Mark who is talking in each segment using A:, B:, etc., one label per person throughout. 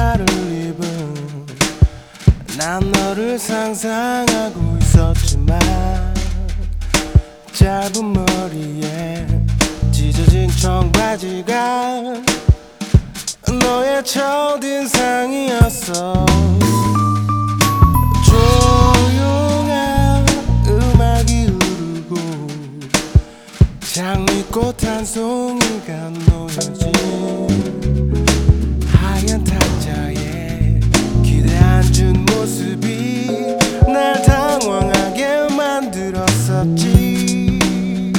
A: 치마를 입은 난 너를 상상하고 있었지만 짧은 머리에 찢어진 청바지가 너의 첫인상이었어. 조용한 음악이 흐르고 장미꽃 한 송이가 놓여진 하얀 탁자에 기대앉은 모습이 날 당황하게 만들었었지.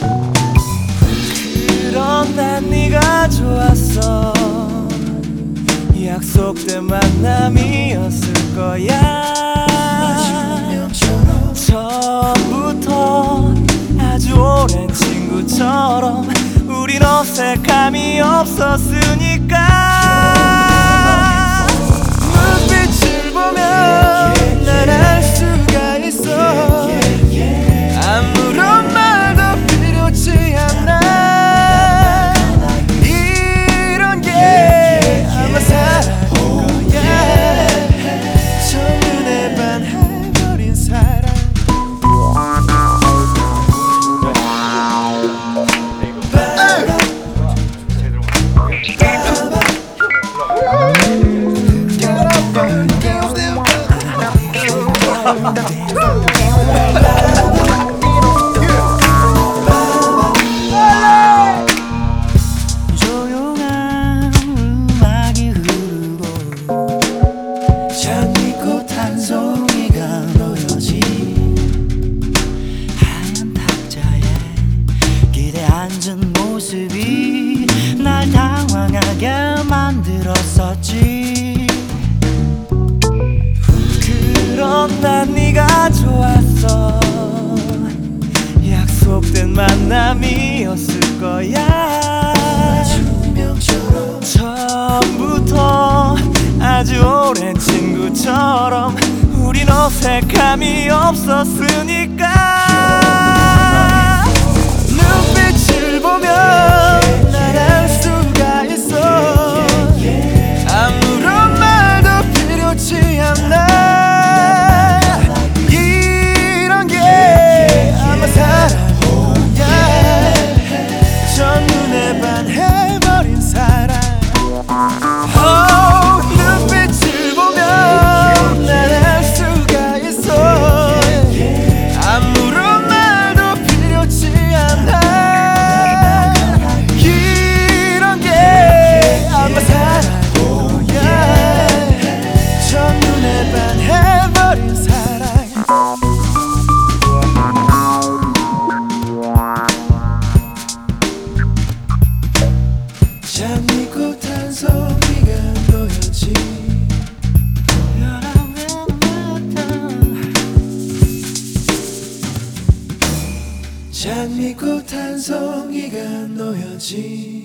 A: 그런 난 네가 좋았어. 약속된 만남이었을 거야. 처음부터 아주 오랜 친구처럼 우린 어색함이 없었으니까. 눈빛을 보면 날 알 수가 있어. 아무런 말도 필요치 않아. 이런 게 아마 사랑일 거야. 첫눈에 반해버린 사랑.
B: 조용한 음악이 흐르고 장미꽃 한 송이가 놓여진 하얀 탁자에 기대앉은 모습이 날 당황하게 만들었었지. 그런 난 네가 좋았어. 약속된 만남이었을 거야. 처음부터 아주 오랜 친구처럼 우린 어색함이 없었으니까. 눈빛을 보면 날 알 수가 있어. 아무런 말도 필요치 않아. 이런 게 아마 사랑일 거야. 첫눈에 반해버린 사랑. 눈빛을 보면 날 알 수가 있어. 아무런 말도 필요치 않아. 이런 게 아마 사랑일 거야. 첫눈에 반해버린 사랑. 장미꽃 한 송이가 놓여진 장미꽃 한 송이가 놓여진